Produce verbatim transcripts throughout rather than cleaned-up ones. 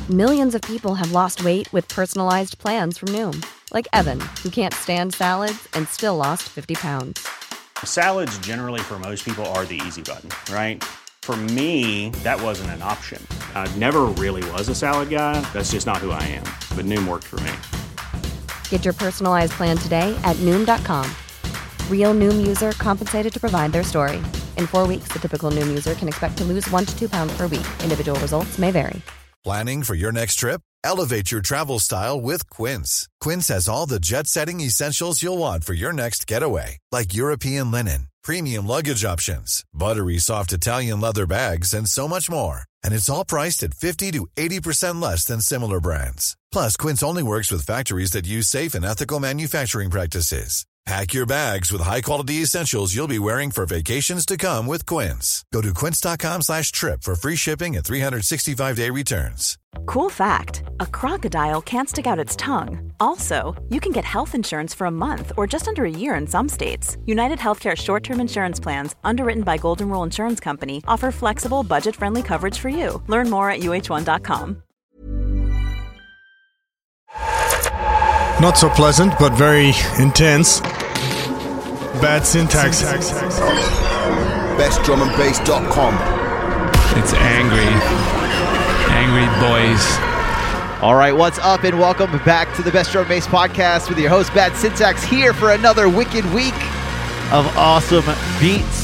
Millions of people have lost weight with personalized plans from Noom. Like Evan, who can't stand salads and still lost fifty pounds. Salads generally for most people are the easy button, right? For me, that wasn't an option. I never really was a salad guy. That's just not who I am. But Noom worked for me. Get your personalized plan today at Noom dot com. Real Noom user compensated to provide their story. In four weeks, the typical Noom user can expect to lose one to two pounds per week. Individual results may vary. Planning for your next trip? Elevate your travel style with Quince. Quince has all the jet-setting essentials you'll want for your next getaway, like European linen, premium luggage options, buttery soft Italian leather bags, and so much more. And it's all priced at fifty to eighty percent less than similar brands. Plus, Quince only works with factories that use safe and ethical manufacturing practices. Pack your bags with high-quality essentials you'll be wearing for vacations to come with Quince. Go to quince.com slash trip for free shipping and three sixty-five day returns. Cool fact, a crocodile can't stick out its tongue. Also, you can get health insurance for a month or just under a year in some states. United Healthcare short-term insurance plans, underwritten by Golden Rule Insurance Company, offer flexible, budget-friendly coverage for you. Learn more at U H one dot com. Not so pleasant, but very intense. Bad syntax. best drum and bass dot com. It's angry. Angry boys. All right, what's up, and welcome back to the Best Drum and Bass Podcast with your host, Bad Syntax, here for another wicked week of awesome beats.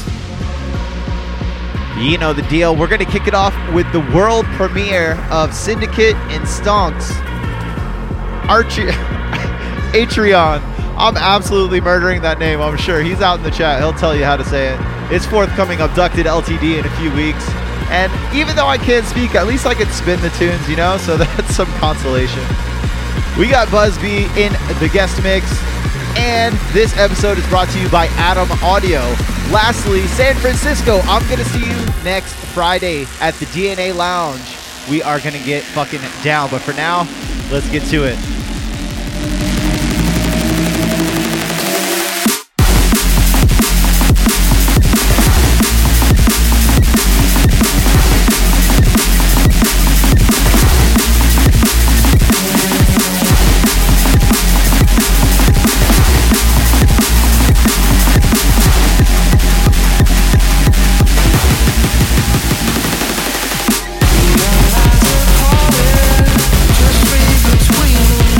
You know the deal. We're going to kick it off with the world premiere of Syndicate and Stonks. Archie... Atreon. I'm absolutely murdering that name, I'm sure. He's out in the chat. He'll tell you how to say it. It's forthcoming Abducted L T D in a few weeks. And even though I can't speak, at least I can spin the tunes, you know? So that's some consolation. We got Busby in the guest mix. And this episode is brought to you by Adam Audio. Lastly, San Francisco. I'm going to see you next Friday at the D N A Lounge. We are going to get fucking down. But for now, let's get to it. Just read between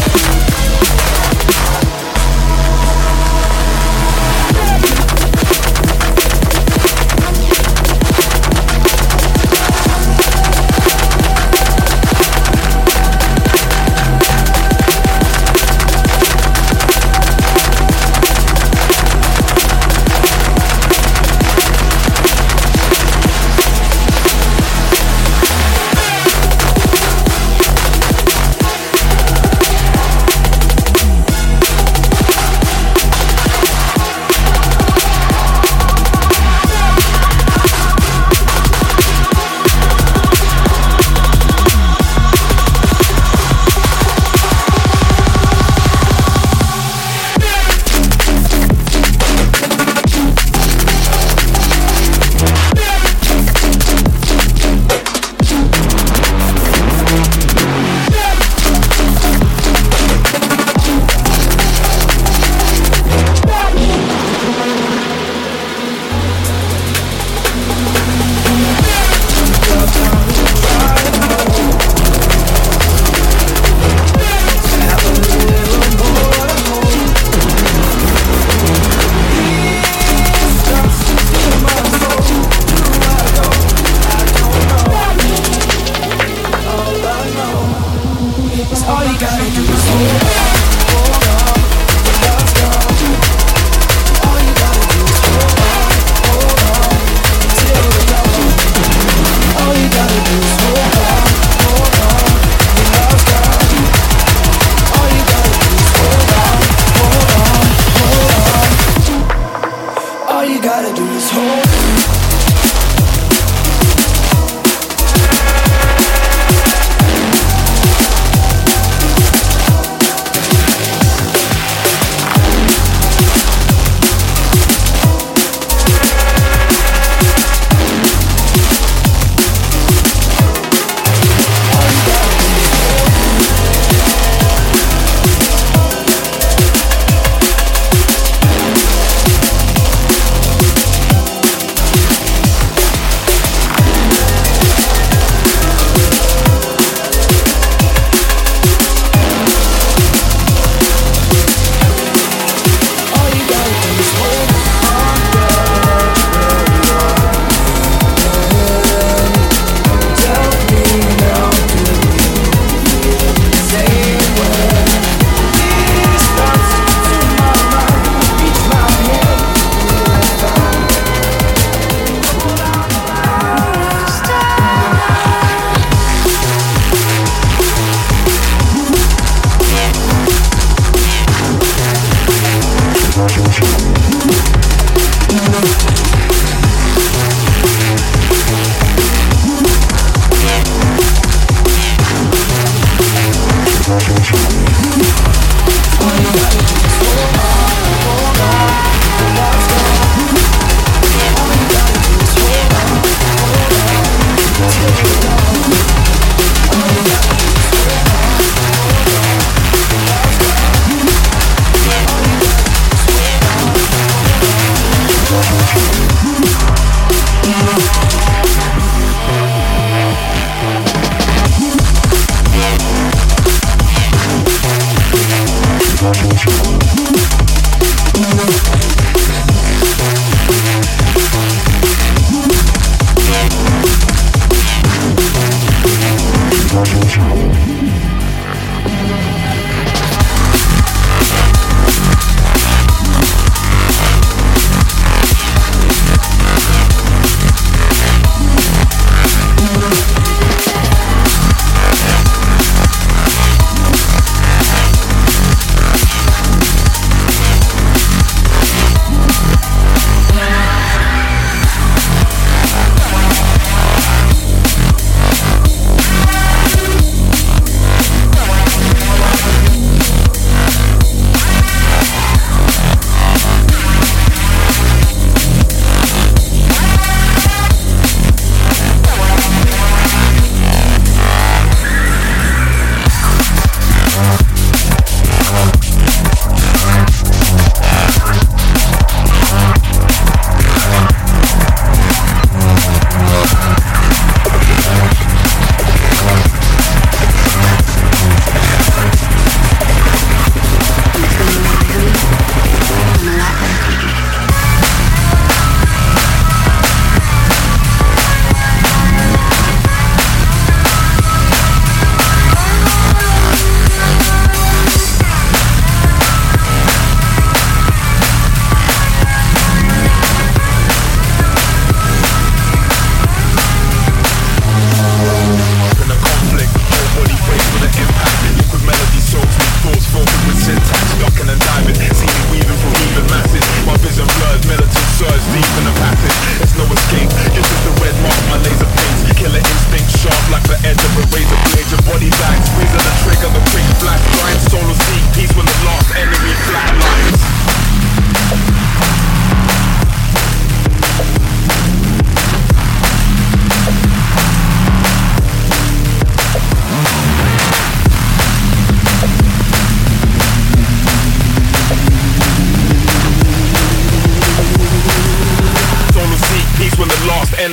Revolution.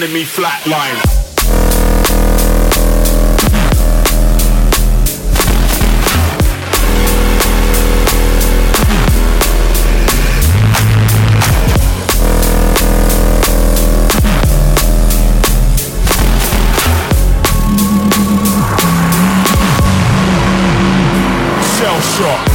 enemy flatline. Shell shock.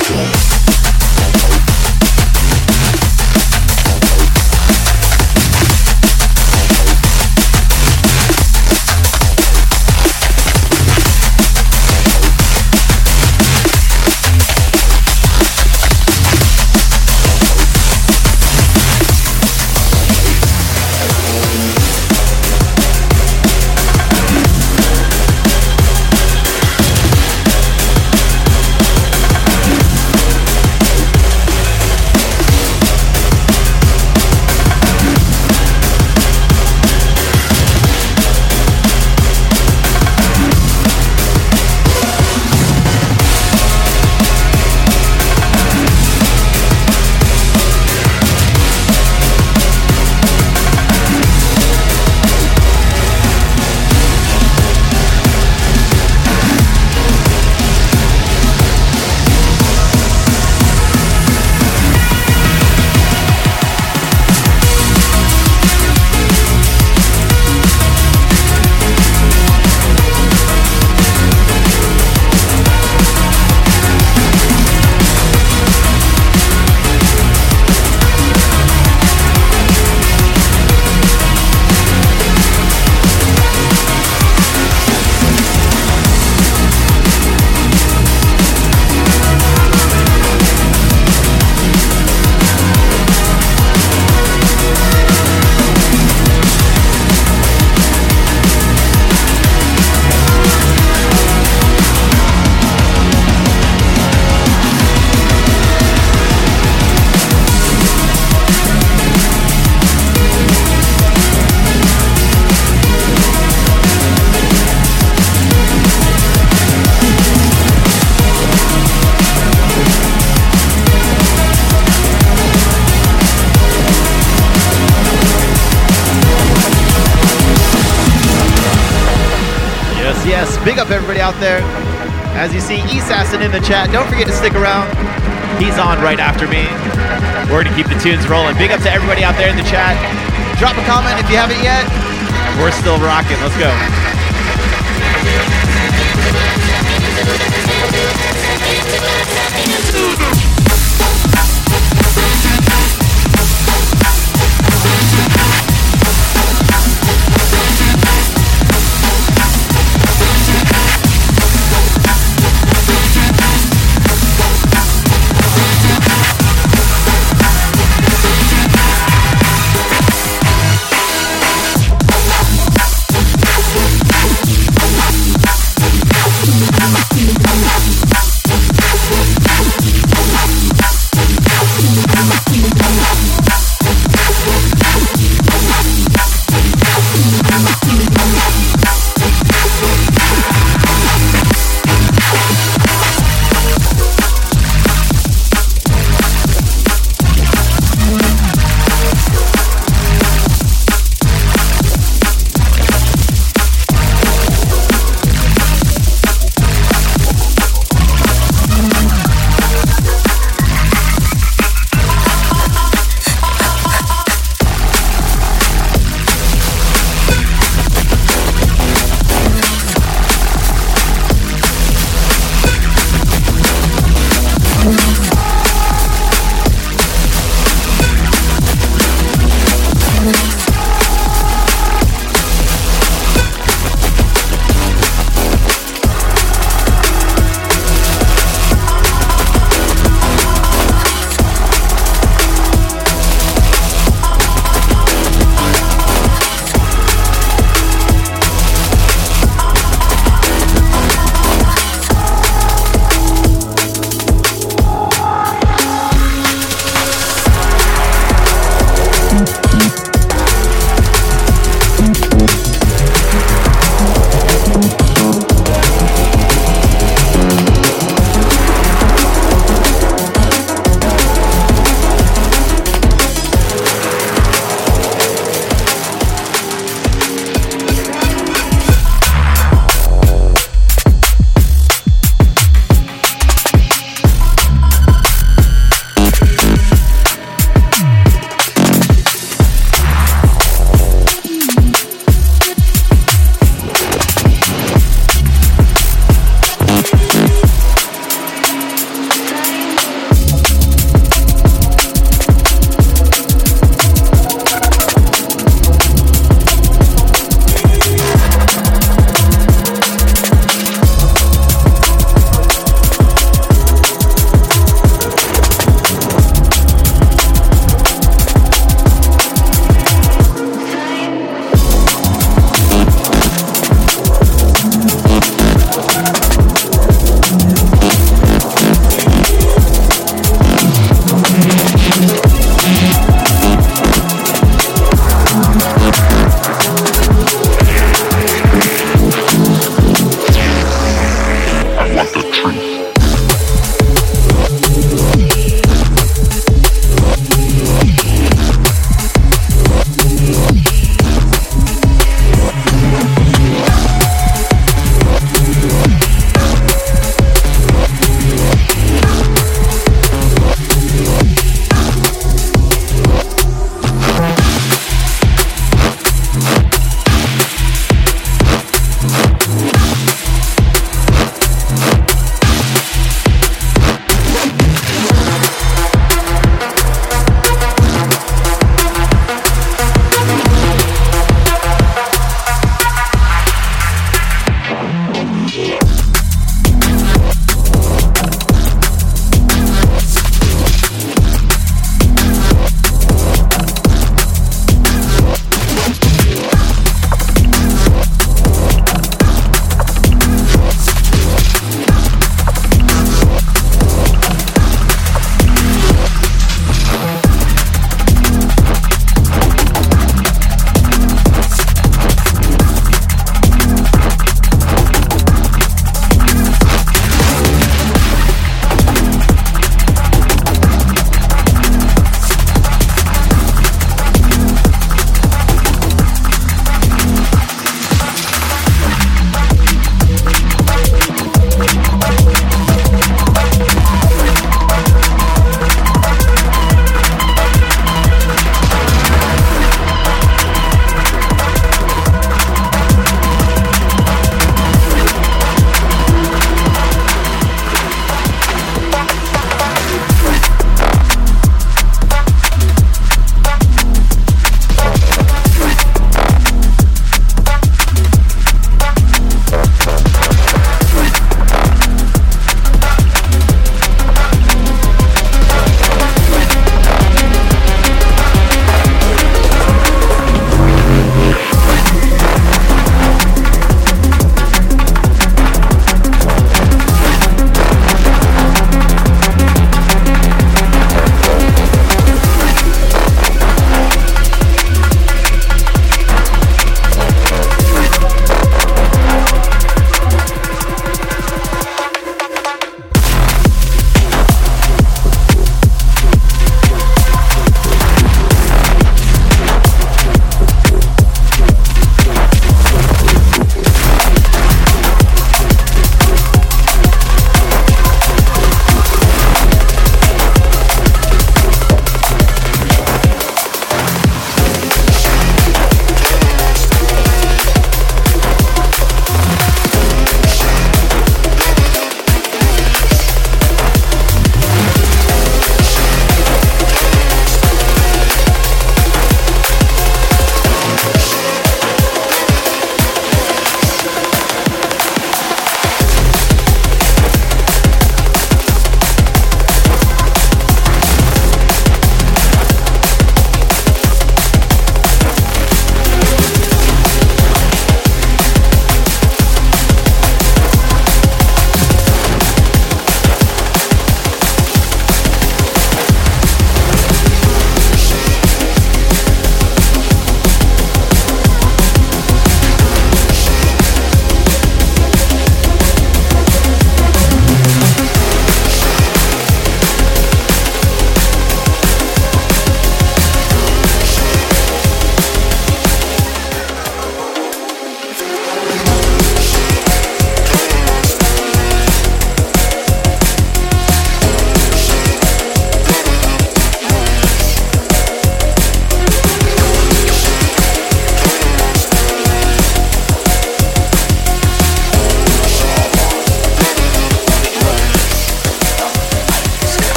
Yes, big up everybody out there. As you see, Assassin in the chat. Don't forget to stick around. He's on right after me. We're going to keep the tunes rolling. Big up to everybody out there in the chat. Drop a comment if you haven't yet. We're still rocking. Let's go.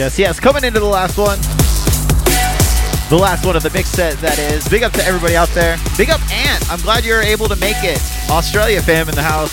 yes, yes. Coming into the last one. The last one of the mix set, that is. Big up to everybody out there. Big up, Ant. I'm glad you're able to make it. Australia fam in the house.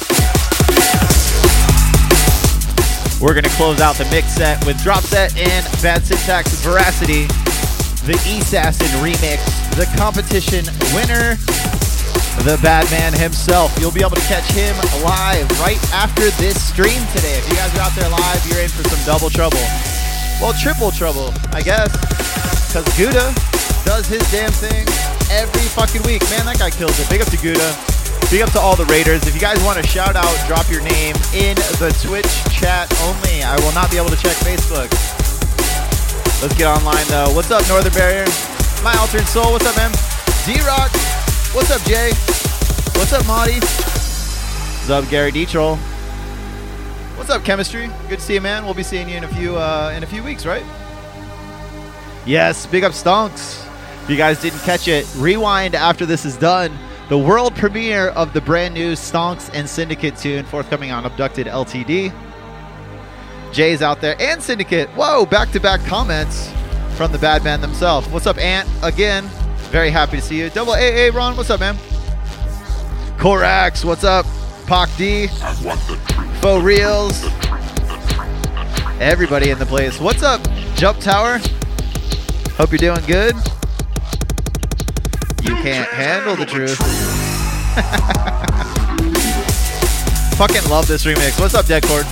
We're going to close out the mix set with Drop Set and Bad Syntax Veracity. The Assassin remix. The competition winner. The bad man himself. You'll be able to catch him live right after this stream today. If you guys are out there live, you're in for some double trouble. Well, triple trouble, I guess. Because Gouda does his damn thing every fucking week. Man, that guy kills it. Big up to Gouda. Big up to all the Raiders. If you guys want to shout out, drop your name in the Twitch chat only. I will not be able to check Facebook. Let's get online, though. What's up, Northern Barrier? My Altered Soul. What's up, man? D-Rock. What's up, Jay? What's up, Marty? What's up, Gary D-Troll? What's up, Chemistry? Good to see you, man. We'll be seeing you in a few uh, in a few weeks, right? Yes, big up Stonks. If you guys didn't catch it, rewind after this is done. The world premiere of the brand new Stonks and Syndicate tune forthcoming on Abducted L T D. Jay's out there and Syndicate. Whoa, back-to-back comments from the bad man themselves. What's up, Ant? Again, very happy to see you. Double A A Ron, what's up, man? Corax, what's up? Pac D. Faux Reels. Everybody in the place. What's up, Jump Tower? Hope you're doing good. You can't handle the truth. Fucking love this remix. What's up, Deadcord?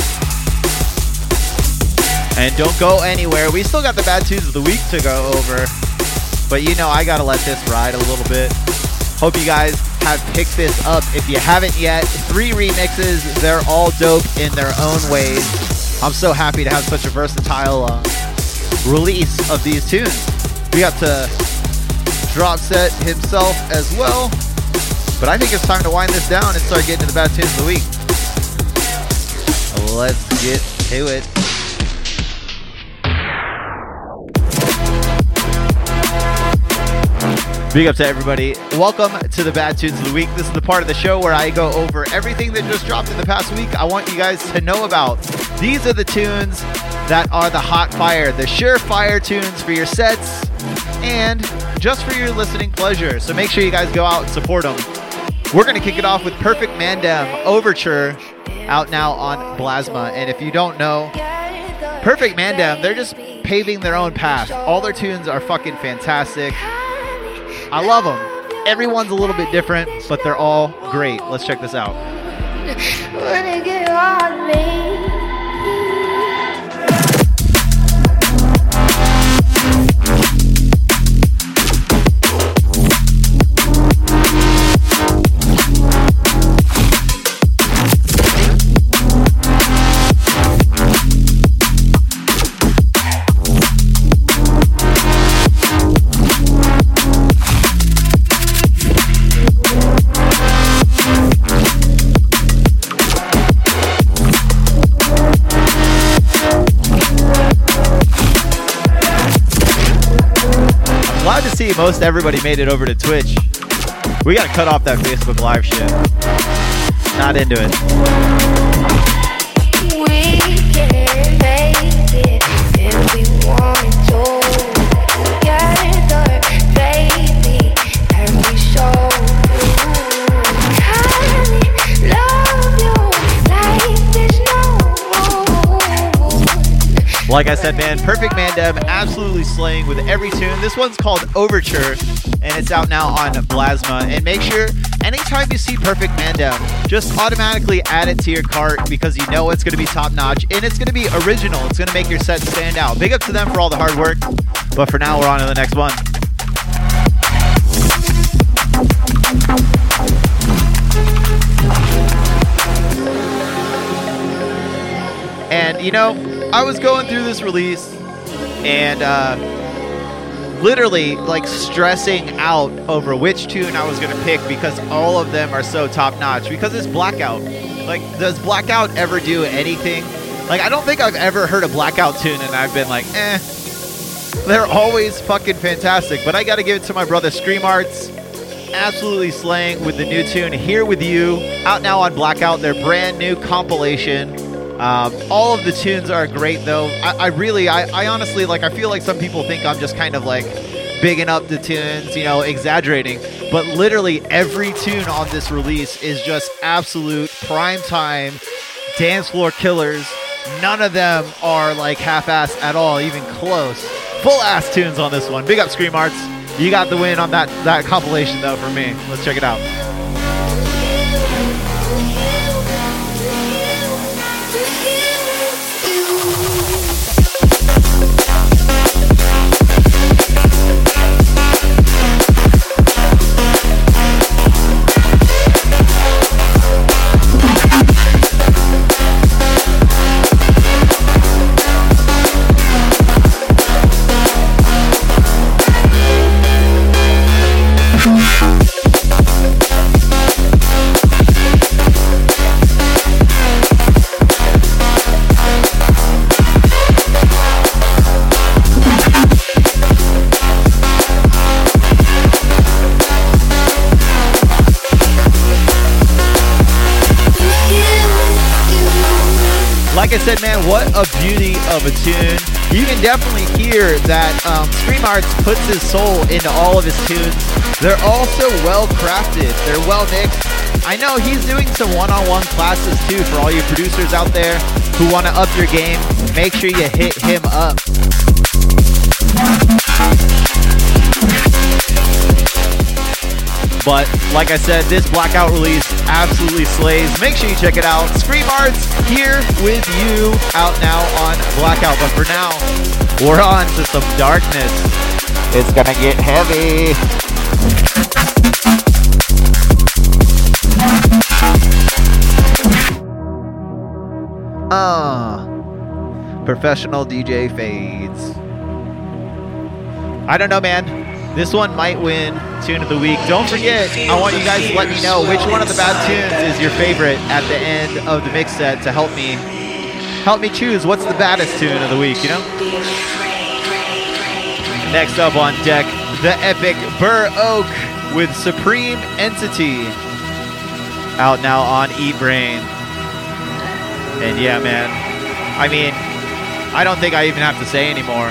And don't go anywhere. We still got the bad tunes of the week to go over. But you know I gotta let this ride a little bit. Hope you guys have picked this up. If you haven't yet, three remixes. They're all dope in their own ways. I'm so happy to have such a versatile uh, release of these tunes. We got to Drop Set himself as well. But I think it's time to wind this down and start getting to the bad tunes of the week. Let's get to it. Big up to everybody. Welcome to the Bad Tunes of the Week. This is the part of the show where I go over everything that just dropped in the past week. I want you guys to know about. These are the tunes that are the hot fire, the surefire tunes for your sets and just for your listening pleasure. So make sure you guys go out and support them. We're going to kick it off with Perfect Mandem Overture, out now on Blasma. And if you don't know, Perfect Mandem, they're just paving their own path. All their tunes are fucking fantastic. I love them. Everyone's a little bit different, but they're all great. Let's check this out. See, most everybody made it over to Twitch. We gotta cut off that Facebook Live shit. Not into it. We can make it if we want to. Together, baby, and we show you. Love you like there's no. Like I said, man, Perfect Mandem absolutely slaying with every tune. This one's called Overture, and it's out now on Blasma. And make sure, anytime you see Perfect Mandem, just automatically add it to your cart because you know it's going to be top-notch, and it's going to be original. It's going to make your set stand out. Big up to them for all the hard work, but for now, we're on to the next one. And, you know, I was going through this release and uh, literally like stressing out over which tune I was going to pick because all of them are so top notch because it's Blackout. Like, does Blackout ever do anything? Like, I don't think I've ever heard a Blackout tune and I've been like, eh. They're always fucking fantastic. But I got to give it to my brother Scream Arts. Absolutely slaying with the new tune Here With You. Out now on Blackout, their brand new compilation. Um, all of the tunes are great, though. I, I really, I, I honestly, like, I feel like some people think I'm just kind of like bigging up the tunes, you know, exaggerating. But literally every tune on this release is just absolute prime time dance floor killers. None of them are like half-assed at all, even close. Full-ass tunes on this one. Big up Scream Arts. You got the win on that, that compilation, though, for me. Let's check it out. Like I said, man, what a beauty of a tune. You can definitely hear that um, Scream Arts puts his soul into all of his tunes. They're also well crafted. They're well mixed. I know he's doing some one-on-one classes too for all you producers out there who want to up your game. Make sure you hit him up. But like I said, this Blackout release absolutely slays. Make sure you check it out. Scream Arts here with you, out now on Blackout. But for now, we're on to some darkness. It's gonna get heavy. Uh, professional D J fades. I don't know, man. This one might win Tune of the Week. Don't forget, I want you guys to let me know which one of the bad tunes is your favorite at the end of the mix set to help me help me choose what's the baddest tune of the week, you know? Next up on deck, the epic Burr Oak with Supreme Entity. Out now on Eatbrain. And yeah, man, I mean, I don't think I even have to say anymore.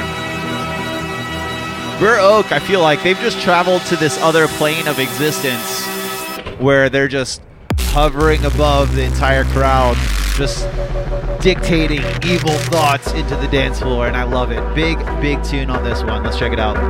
Burr Oak, I feel like they've just traveled to this other plane of existence where they're just hovering above the entire crowd, just dictating evil thoughts into the dance floor, and I love it. Big, big tune on this one. Let's check it out.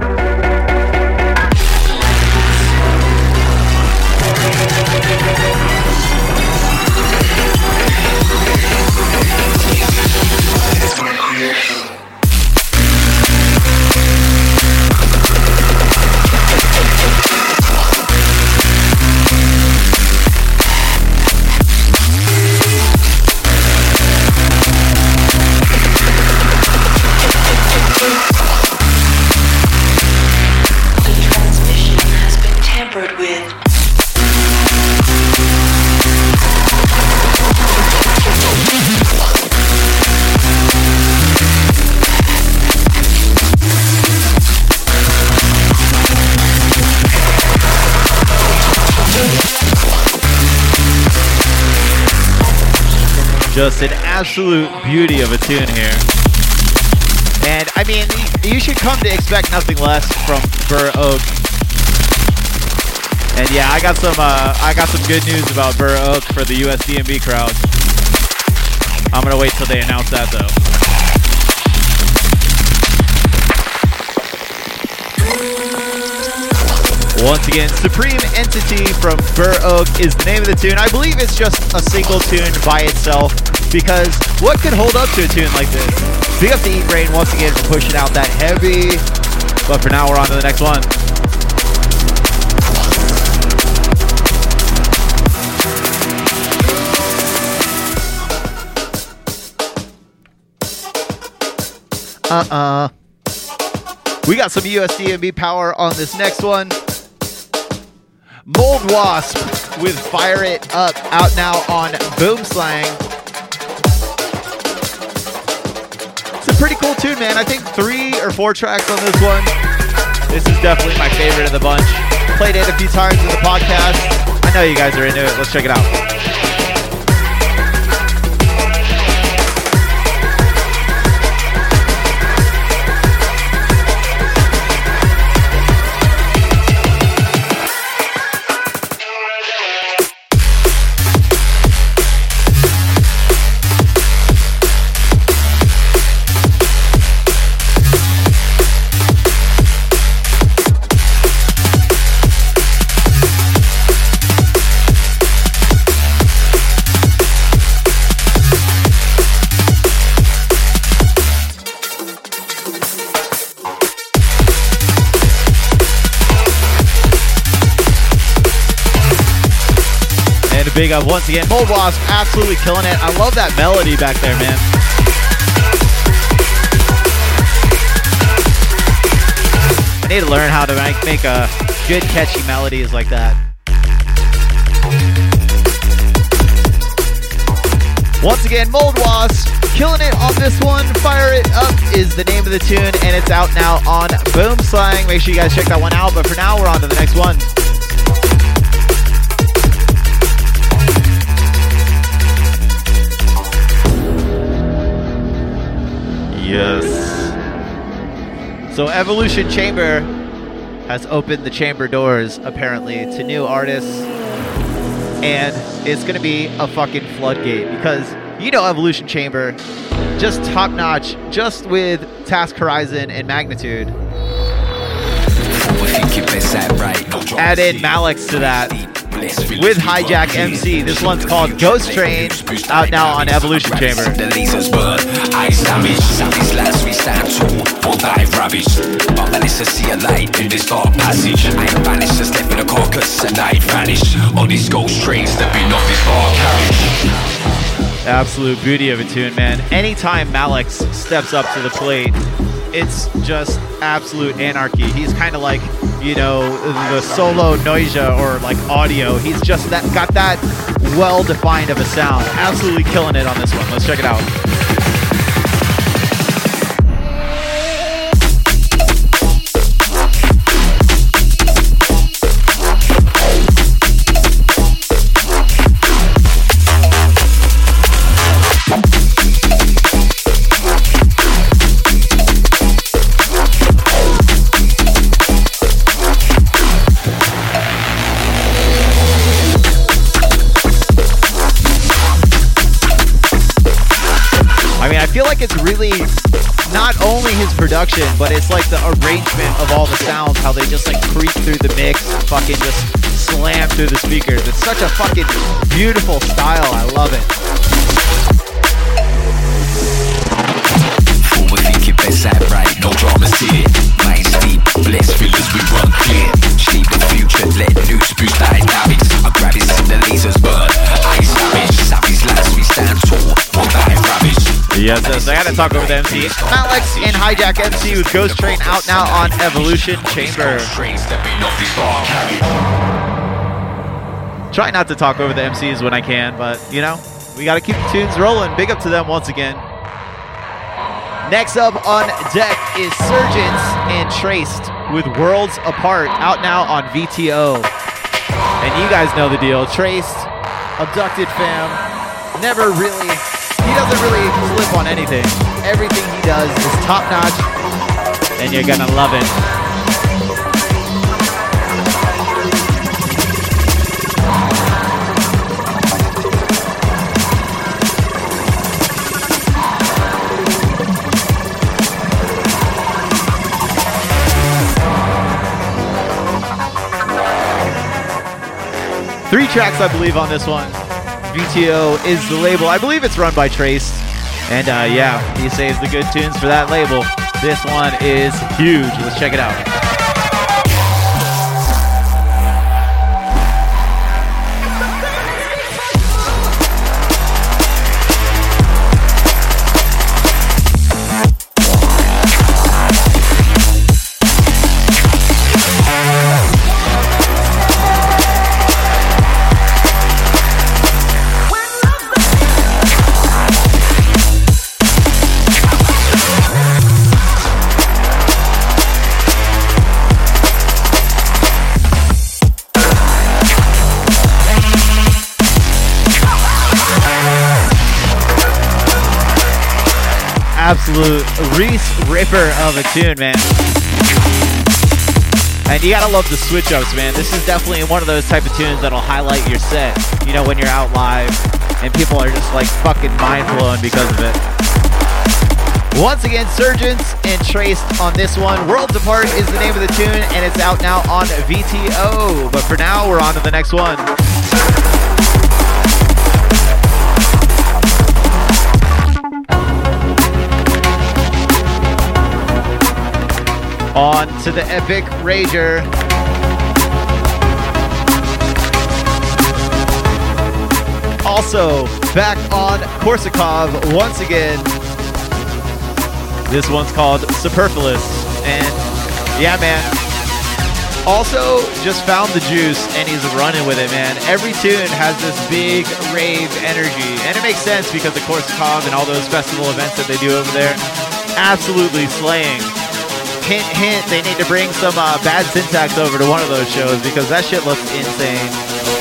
Just an absolute beauty of a tune here. And I mean, you should come to expect nothing less from Burr Oak. And yeah, I got some uh, I got some good news about Burr Oak for the U S D M B crowd. I'm gonna wait till they announce that though. Once again, Supreme Entity from Burr Oak is the name of the tune. I believe it's just a single tune by itself, because what could hold up to a tune like this? Big up to Eatbrain once again for pushing out that heavy. But for now, we're on to the next one. Uh-uh. We got some U S D M B power on this next one. Mold Wasp with Fire It Up, out now on Boomslang. It's a pretty cool tune, man. I think three or four tracks on this one. This is definitely my favorite of the bunch. Played it a few times in the podcast. I know you guys are into it. Let's check it out. big up once again. Mold Wasp, absolutely killing it. I love that melody back there, man. I need to learn how to make, make a good, catchy melodies like that. Once again, Mold Wasp, killing it on this one. Fire It Up is the name of the tune, and it's out now on Boom Slang. Make sure you guys check that one out, but for now, we're on to the next one. Yes. So Evolution Chamber has opened the chamber doors, apparently, to new artists. And it's going to be a fucking floodgate because, you know, Evolution Chamber, just top notch, just with Task Horizon and Magnitude. Add in Malex to that with Hijack M C. This one's called Ghost Train, out now on Evolution Chamber. Absolute beauty of a tune, man. Anytime Malex steps up to the plate, it's just absolute anarchy. He's kind of like, you know, the solo Noisia or like audio. He's just that got that well-defined of a sound. Absolutely killing it on this one. Let's check it out. I feel like it's really not only his production, but it's like the arrangement of all the sounds, how they just like creep through the mix and fucking just slam through the speakers. It's such a fucking beautiful style. I love it. Forward thinking, best act right, no dramas here. Minds deep, blessed feelings we run clear. Shape the future, let news boost dynamics. I grab it, see the lasers burn. Eyes savage, savage lads, we stand tall. One eye ravish. Yes, yes, I gotta talk over the M C. Malex and Hijack M C with Ghost Train out now on Evolution Chamber. Try not to talk over the M Cs when I can, but you know, we gotta keep the tunes rolling. Big up to them once again. Next up on deck is Surgeons and Traced with Worlds Apart out now on V T O. And you guys know the deal. Traced, abducted fam, never really... He doesn't really slip on anything. Everything he does is top notch, and you're gonna love it. Three tracks, I believe, on this one. V T O is the label. I believe it's run by Trace. And uh, yeah, he saves the good tunes for that label. This one is huge. Let's check it out. Absolute Reese Ripper of a tune, man. And you gotta love the switch ups, man. This is definitely one of those type of tunes that'll highlight your set, you know, when you're out live and people are just like fucking mind blown because of it. Once again, Surgeons and Traced on this one. Worlds Apart is the name of the tune, and it's out now on V T O. But for now, we're on to the next one. On to the Epic Rager. Also, back on Korsakov once again. This one's called Superfluous. And yeah, man. Also, just found the juice and he's running with it, man. Every tune has this big rave energy. And it makes sense because of Korsakov and all those festival events that they do over there. Absolutely slaying. Hint, hint, they need to bring some uh, Bad Syntax over to one of those shows because that shit looks insane.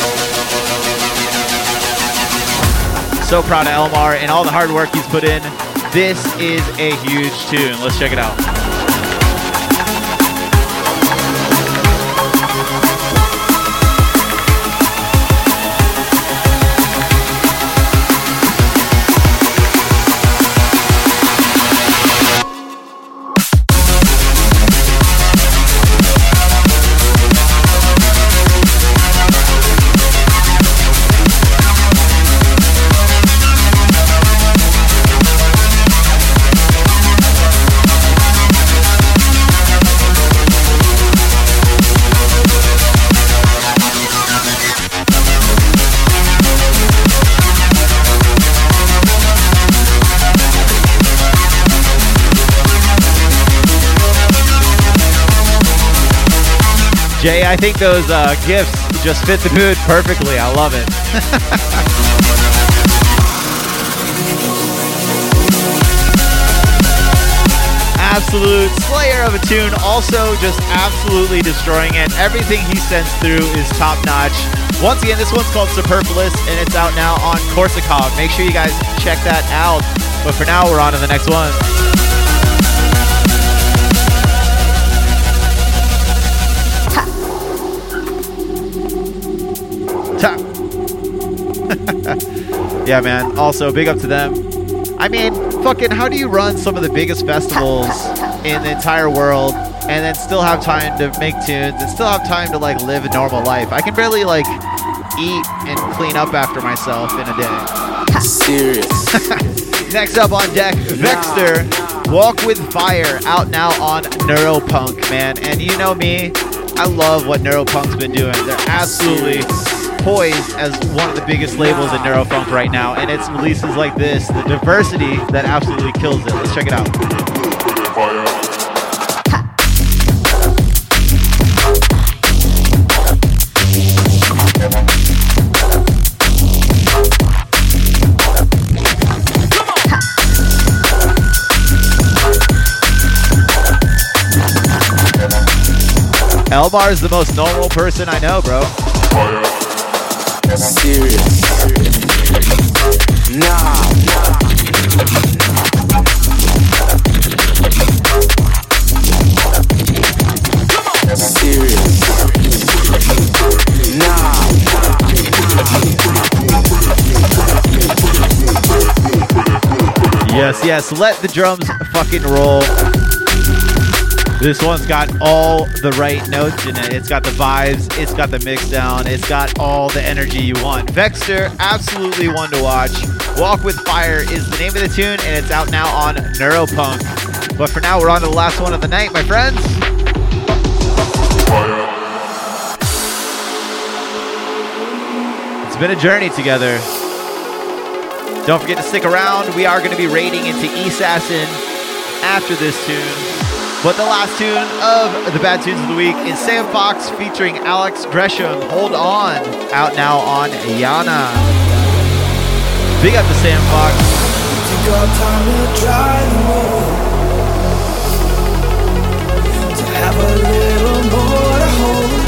So proud of Elmar and all the hard work he's put in. This is a huge tune. Let's check it out. Jay, I think those uh, gifts just fit the mood perfectly. I love it. Absolute slayer of a tune. Also just absolutely destroying it. Everything he sends through is top notch. Once again, this one's called Superfluous and it's out now on Korsakov. Make sure you guys check that out. But for now, we're on to the next one. Yeah, man. Also, big up to them. I mean, fucking, how do you run some of the biggest festivals in the entire world and then still have time to make tunes and still have time to, like, live a normal life? I can barely, like, eat and clean up after myself in a day. Serious. Next up on deck, Vexter, Walk with Fire, out now on Neuropunk, man. And you know me, I love what Neuropunk's been doing. They're absolutely poised as one of the biggest labels in Neurofunk right now, and it's releases like this, the diversity that absolutely kills it. Let's check it out. Elmar is the most normal person I know, bro. Serious. Nah. Serious. Nah. Yes, yes. Let the drums fucking roll. This one's got all the right notes in it. It's got the vibes, it's got the mix down, it's got all the energy you want. Vexter, absolutely one to watch. Walk with Fire is the name of the tune, and it's out now on Neuropunk. But for now, we're on to the last one of the night, my friends. It's been a journey together. Don't forget to stick around. We are going to be raiding into Assassin after this tune. But the last tune of the Bad Tunes of the Week is Sam Fox featuring Alex Gresham. Hold On, out now on Yana. Big up to Sam Fox. Take our time to try the road, to have a little more to hold.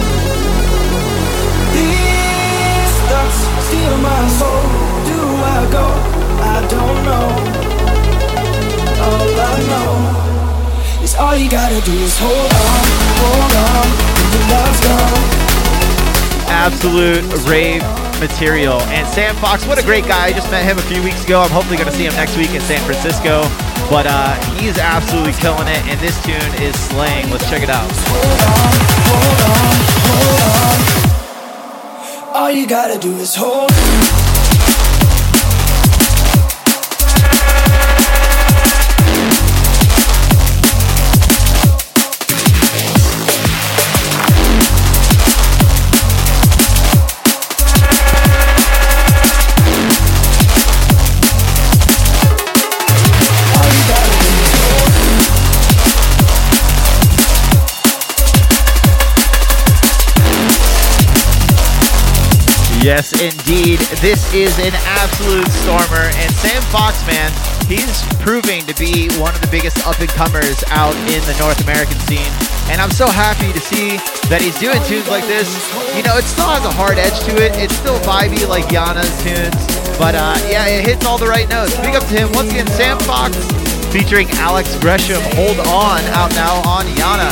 These thoughts steal my soul. Do I go? I don't know. All I know, all you gotta do is hold on, hold on, when your love's gone. Absolute rave material. And Sam Fox, what a great guy. I just met him a few weeks ago. I'm hopefully going to see him next week in San Francisco. But uh, he's absolutely killing it, and this tune is slaying. Let's check it out. Hold on, hold on, hold on. All you gotta do is hold on. Yes, indeed. This is an absolute stormer. And Sam Fox, man, he's proving to be one of the biggest up-and-comers out in the North American scene. And I'm so happy to see that he's doing tunes like this. You know, it still has a hard edge to it. It's still vibey like Yana's tunes. But uh, yeah, it hits all the right notes. Big up to him. Once again, Sam Fox featuring Alex Gresham. Hold On, out now on Yana.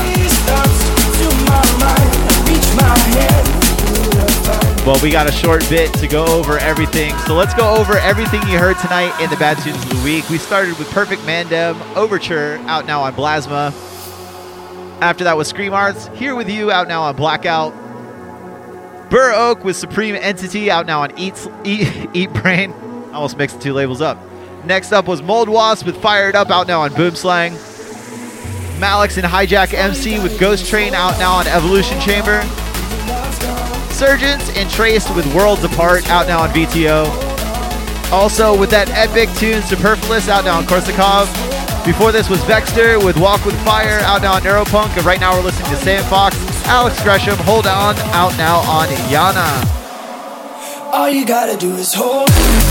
Well, we got a short bit to go over everything. So let's go over everything you heard tonight in the Bad Tunes of the Week. We started with Perfect Mandem Overture, out now on Blasma. After that was Scream Arts, Here With You, out now on Blackout. Burr Oak with Supreme Entity, out now on Eat, Eat, Eat Brain. I almost mixed the two labels up. Next up was Mold Wasp with Fired Up, out now on Boom Slang. Malix and Hijack M C with Ghost Train, out now on Evolution Chamber. Surgeons and Traced with Worlds Apart, out now on V T O. Also with that epic tune Superfluous, out now on Korsakov. Before this was Vexter with Walk With Fire, out now on Neuropunk. And right now we're listening to Sam Fox, Alex Gresham, Hold On, out now on Yana. All you gotta do is hold.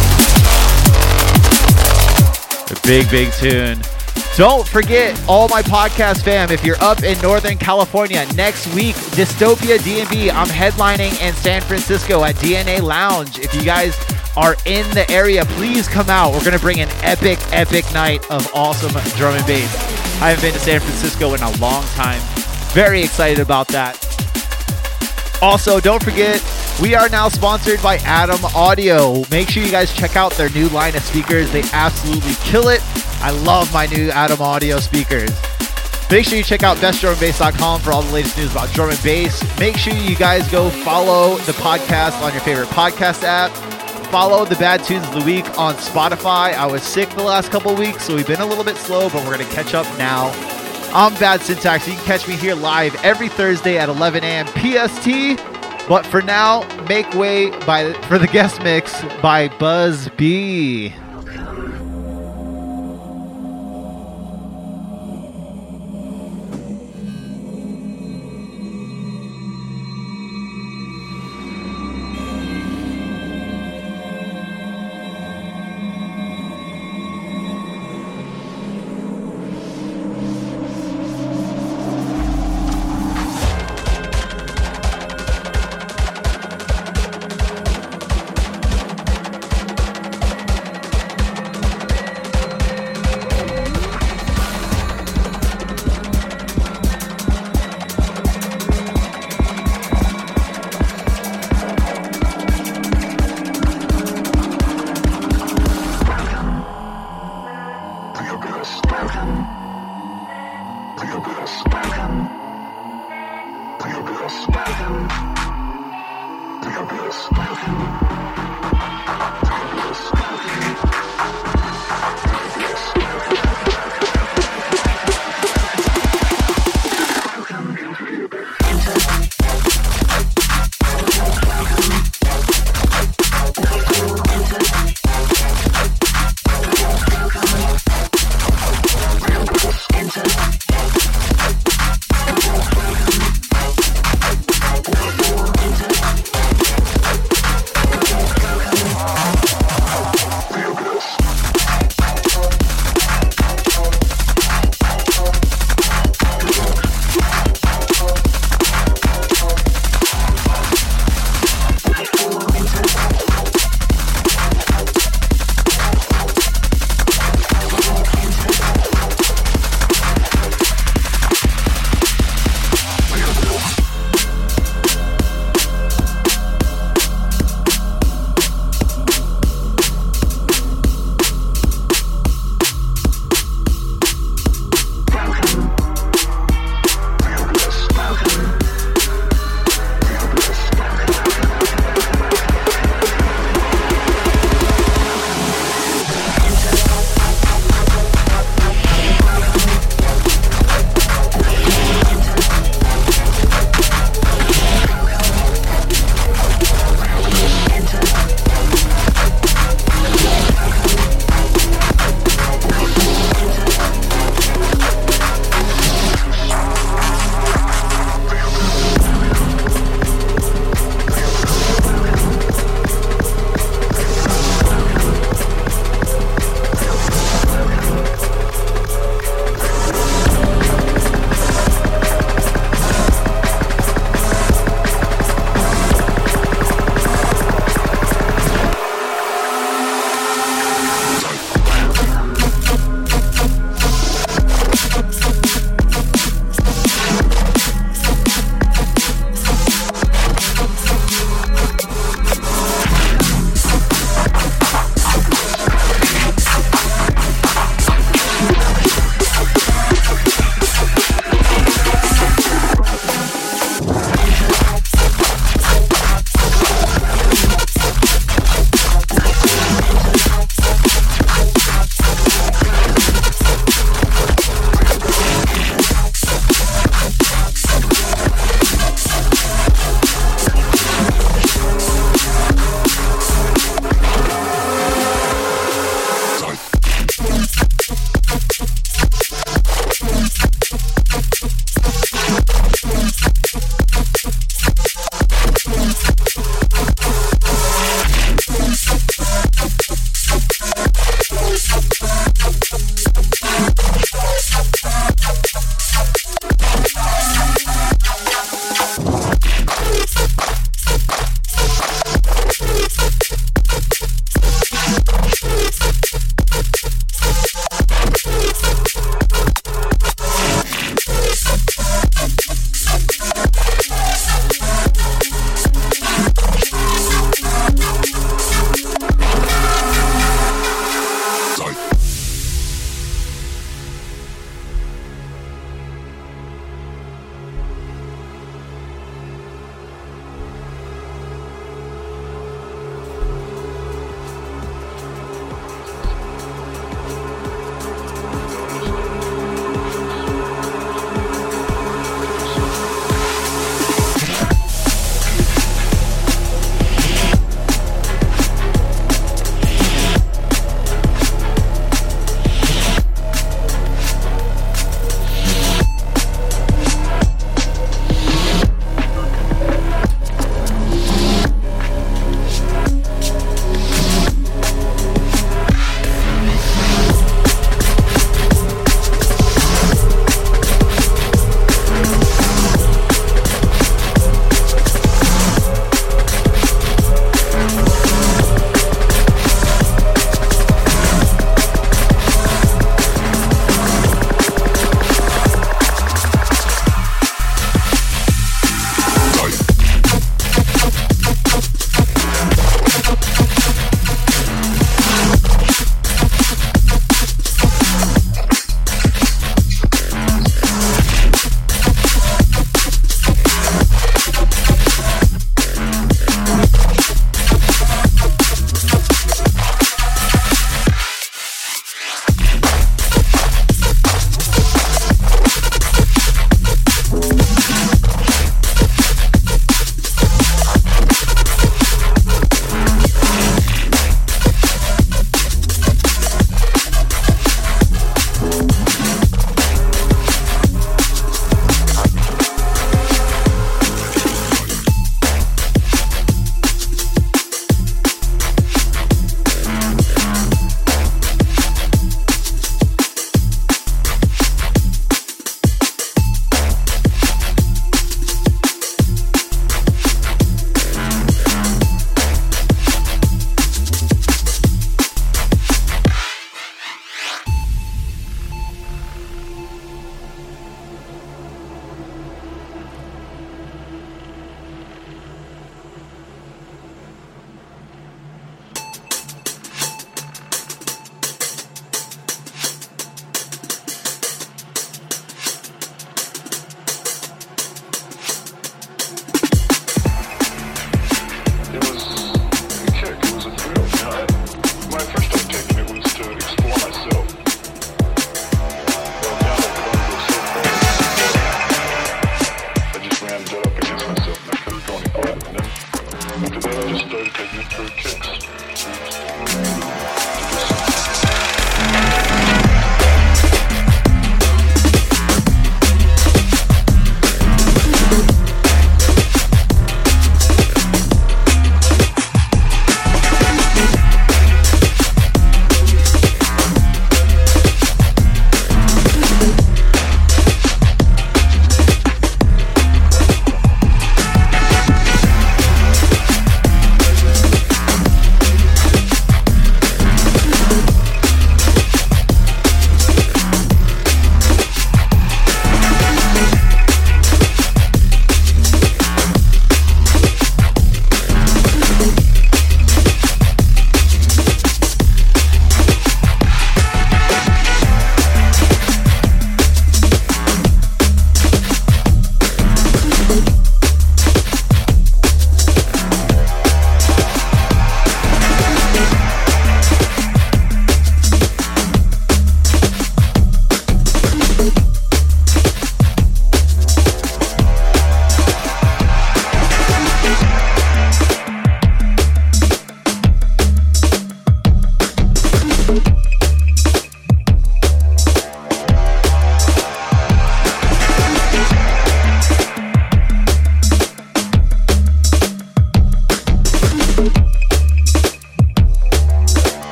A big, big tune. Don't forget, all my podcast fam, if you're up in Northern California, next week, Dystopia D and B, I'm headlining in San Francisco at D N A Lounge. If you guys are in the area, please come out. We're going to bring an epic, epic night of awesome drum and bass. I haven't been to San Francisco in a long time. Very excited about that. Also, don't forget, we are now sponsored by Adam Audio. Make sure you guys check out their new line of speakers. They absolutely kill it. I love my new Adam Audio speakers. Make sure you check out best drum and bass dot com for all the latest news about drum and bass. Make sure you guys go follow the podcast on your favorite podcast app. Follow the Bad Tunes of the Week on Spotify. I was sick the last couple of weeks, so we've been a little bit slow, but we're going to catch up now. I'm Bad Syntax. You can catch me here live every Thursday at eleven a.m. P S T. But for now, make way by for the guest mix by Buzz B.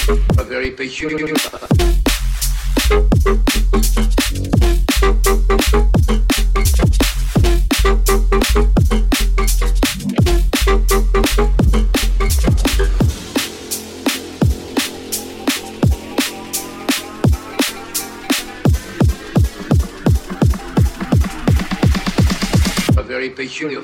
A very peculiar. A very peculiar.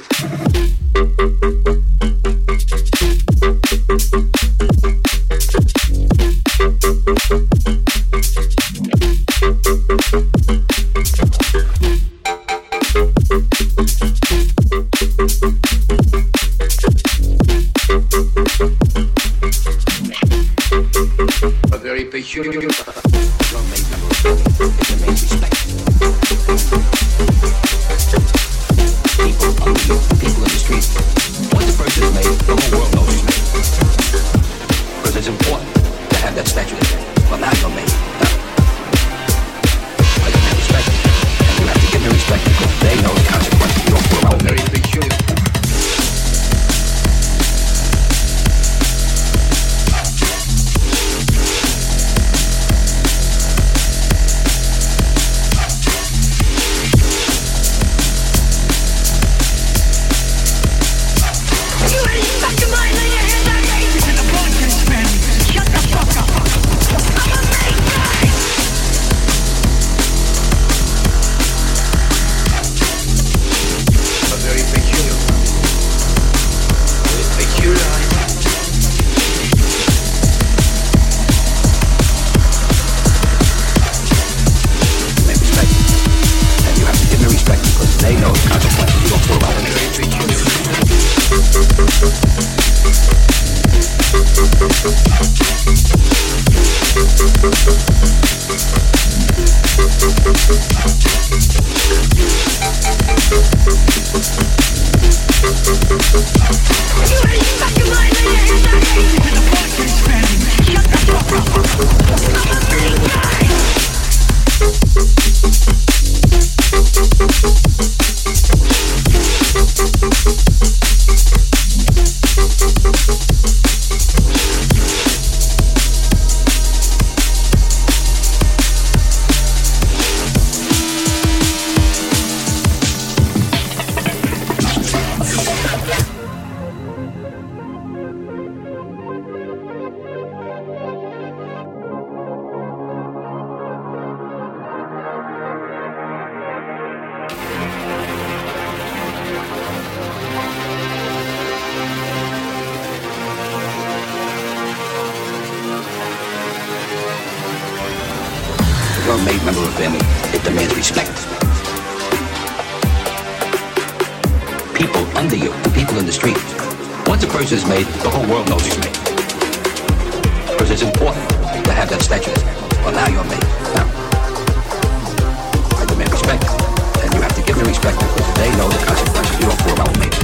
A very peculiar. People in the street. Once the person is made, the whole world knows he's made. Because it's important to have that statue there. Well, now you're made. Now, I demand respect. And you have to give me respect because they know the consequences. You don't put around very peculiar. You're a made member of family. It demands respect. People under you, the people in the street. Once a person is made, the whole world knows he's made. Because it's important to have that statue. Well, now you're made. Now, I demand respect. And you have to give me respect because they know the consequences. You don't fool around with me.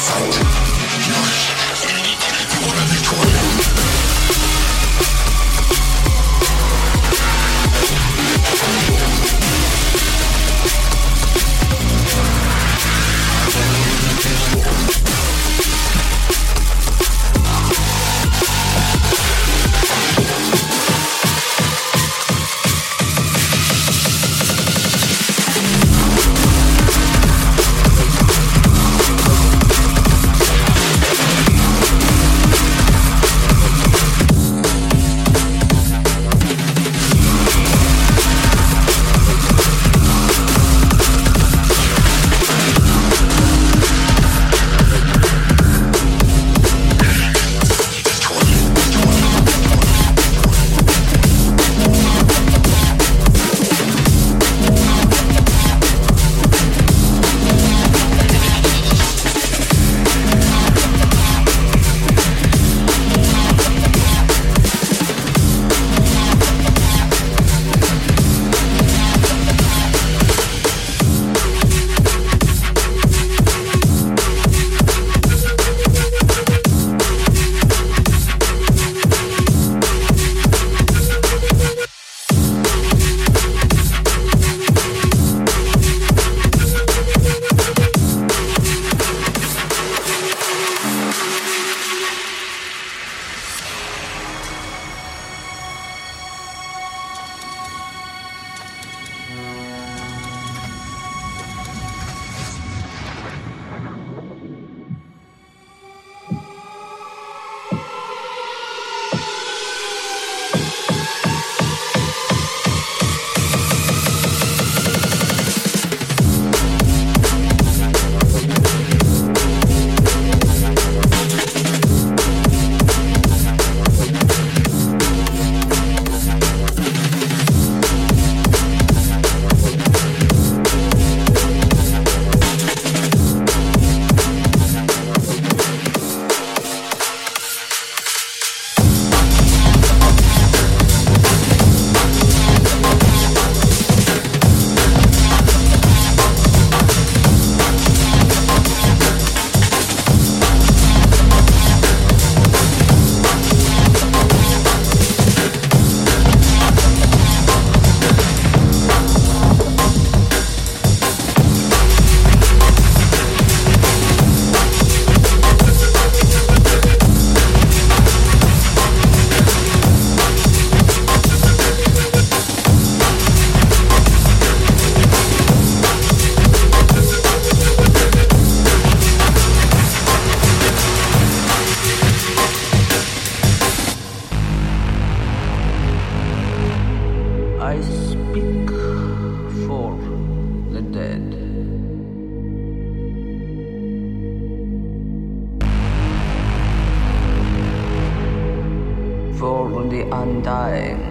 for the undying.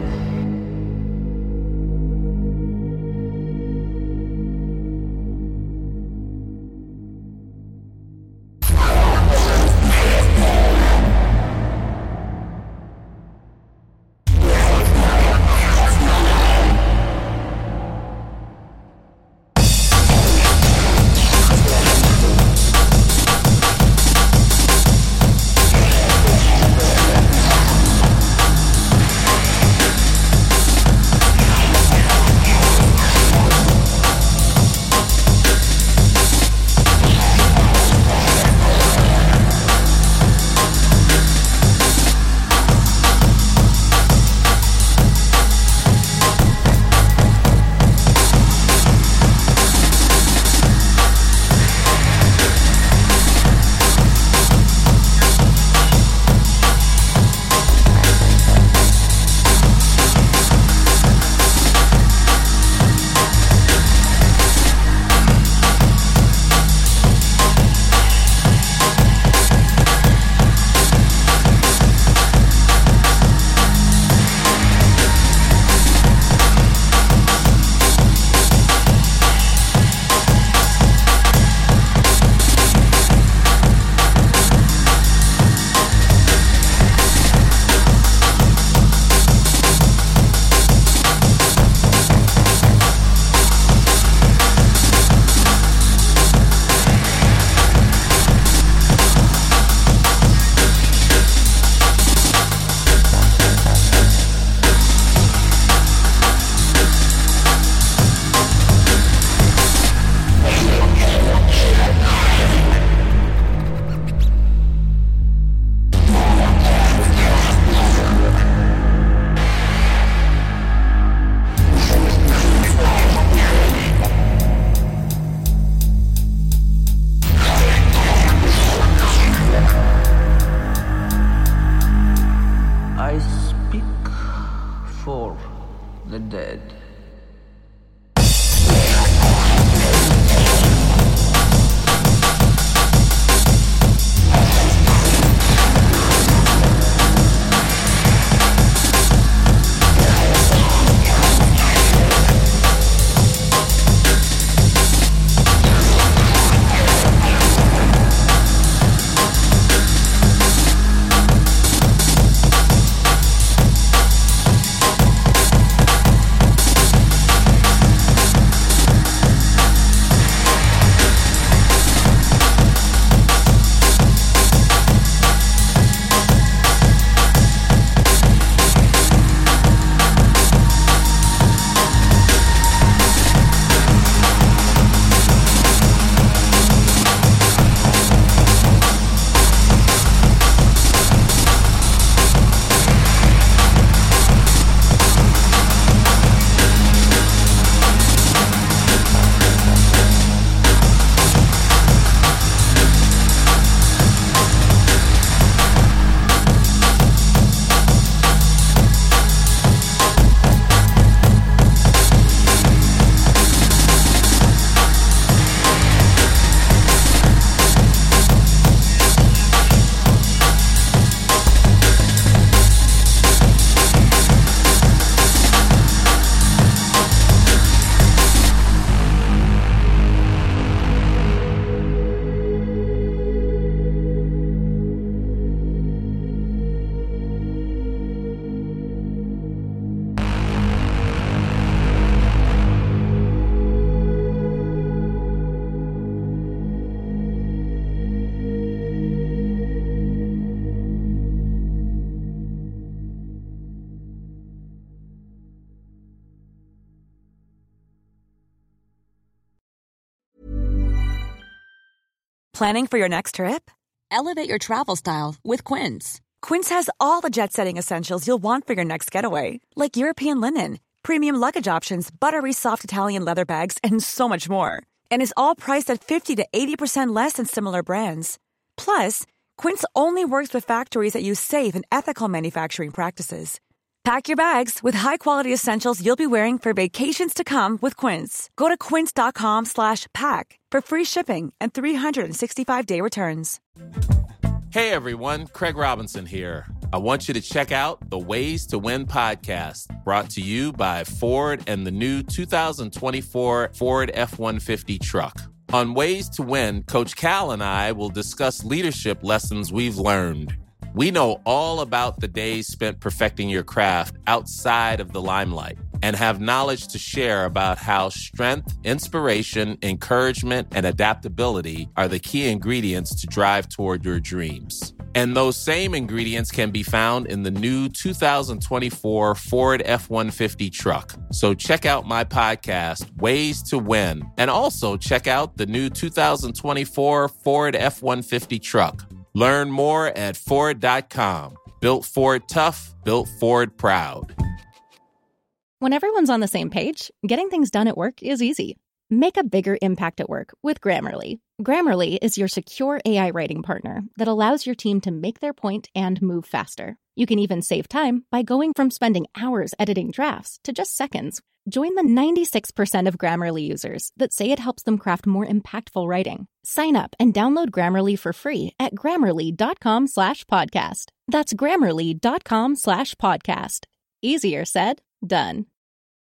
for the dead. Planning for your next trip? Elevate your travel style with Quince. Quince has all the jet-setting essentials you'll want for your next getaway, like European linen, premium luggage options, buttery soft Italian leather bags, and so much more. And is all priced at fifty to eighty percent less than similar brands. Plus, Quince only works with factories that use safe and ethical manufacturing practices. Pack your bags with high-quality essentials you'll be wearing for vacations to come with Quince. Go to quince.com slash pack for free shipping and three sixty-five day returns. Hey everyone, Craig Robinson here. I want you to check out the Ways to Win podcast, brought to you by Ford and the new two thousand twenty-four Ford F one fifty truck. On Ways to Win, Coach Cal and I will discuss leadership lessons we've learned. We know all about the days spent perfecting your craft outside of the limelight and have knowledge to share about how strength, inspiration, encouragement, and adaptability are the key ingredients to drive toward your dreams. And those same ingredients can be found in the new two thousand twenty-four Ford F one fifty truck. So check out my podcast, Ways to Win, and also check out the new two thousand twenty-four Ford F one fifty truck. Learn more at Ford dot com. Built Ford tough, built Ford proud. When everyone's on the same page, getting things done at work is easy. Make a bigger impact at work with Grammarly. Grammarly is your secure A I writing partner that allows your team to make their point and move faster. You can even save time by going from spending hours editing drafts to just seconds. Join the ninety-six percent of Grammarly users that say it helps them craft more impactful writing. Sign up and download Grammarly for free at grammarly.com slash podcast. That's grammarly.com slash podcast. Easier said, done.